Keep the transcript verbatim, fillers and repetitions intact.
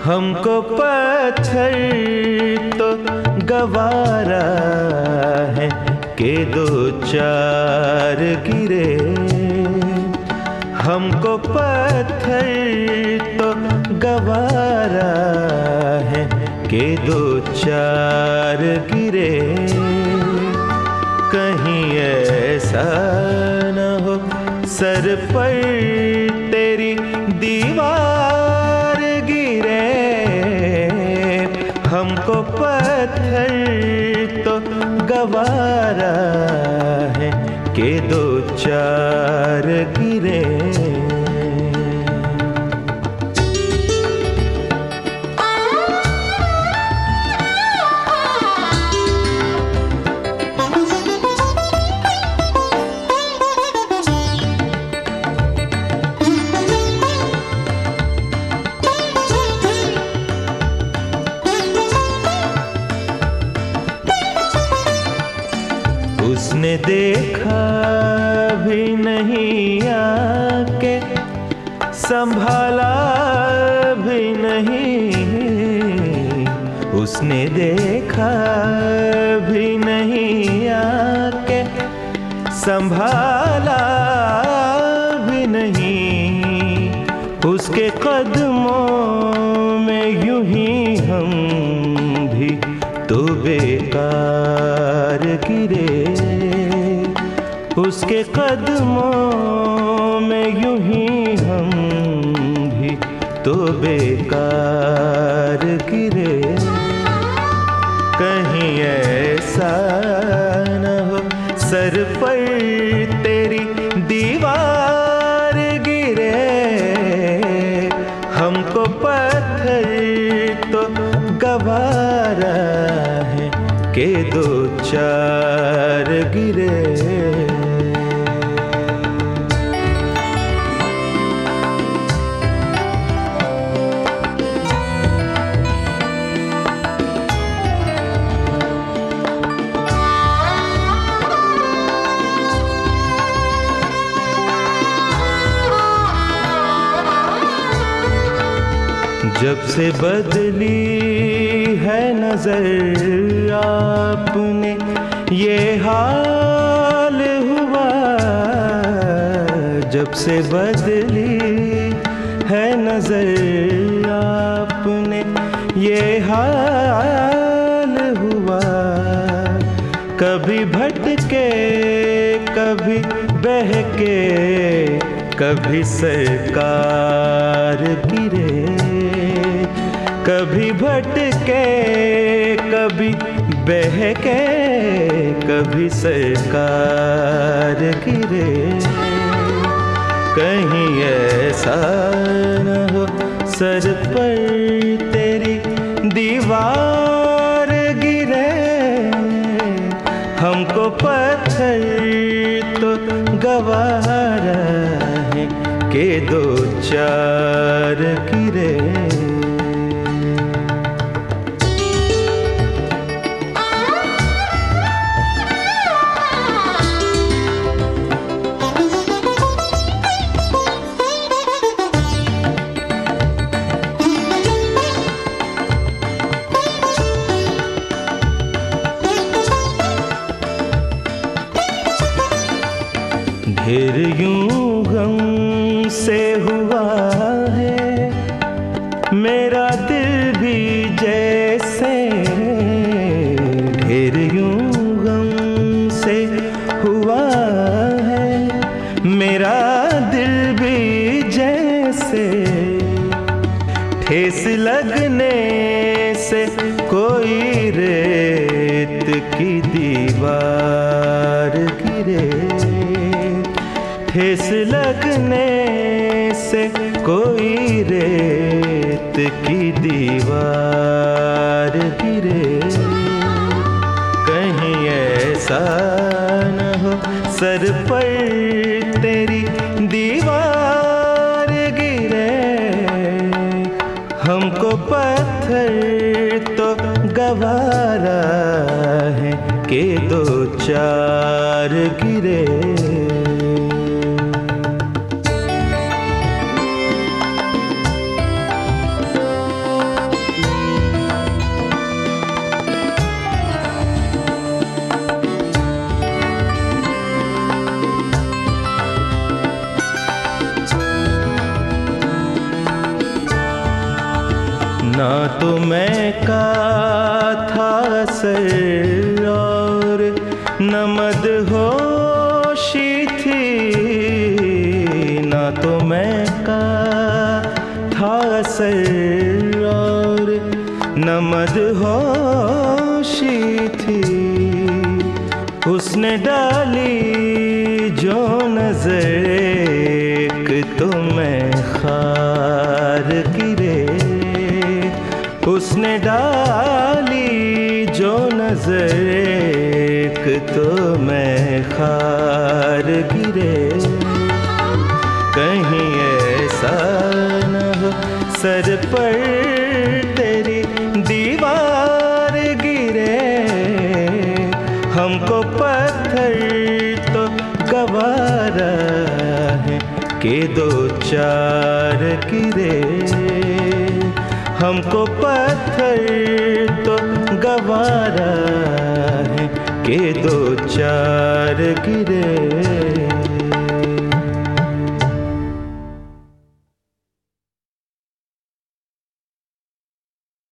हमको पत्थर तो गवारा है के दो चार गिरे। हमको पत्थर तो गवारा है के दो चार गिरे। कहीं ऐसा न हो सर पर तेरी दीवार गिरे। हमको पत्थर तो गवारा है के दो चार गिरे। उसने देखा भी नहीं आके, संभाला भी नहीं। उसने देखा भी नहीं आके, संभाला भी नहीं। उसके कदमों में यूं ही हम भी तो बेकार गिरे। उसके कदमों में यूं ही हम भी तो बेकार गिरे। कहीं ऐसा न हो सर पर तेरी दीवार गिरे। हमको पत्थर तो गवारा है के दो चार गिरे। जब से बदली है नजर आपने ये हाल हुआ। जब से बदली है नजर आपने ये हाल हुआ। कभी भटके कभी बहके, कभी सरकार गिरे। कभी भटके कभी बहके, कभी सरकार गिरे। कहीं ऐसा न हो सर पर तेरी दीवार गिरे। हमको पत्थर तो गवारा है के दो चार गिरे। ढेर यूं गम से हुआ है मेरा दिल भी जैसे। ढेर यूं गम से हुआ है मेरा दिल भी जैसे। ठेस लगने से कोई रेत की दीवार गिरे। ठेस लगने से कोई रेत की दीवार गिरे। कहीं ऐसा न हो सर पर तेरी दीवार गिरे। हमको पत्थर तो गवारा है के दो चार गिरे। ना तो मैं का था सर और न मदहोशी थी, ना तो मैं का था सर और न मदहोशी थी। उसने डाली जो नजर एक तो मैं खार गिरे, उसने डाली जो नजर एक तो मैं खार गिरे। कहीं ऐसा न हो सर पर तेरी दीवार गिरे, हमको पत्थर तो गवारा है के दो चार गिरे, हमको पत्थर तो गवारा है के दो चार गिरे।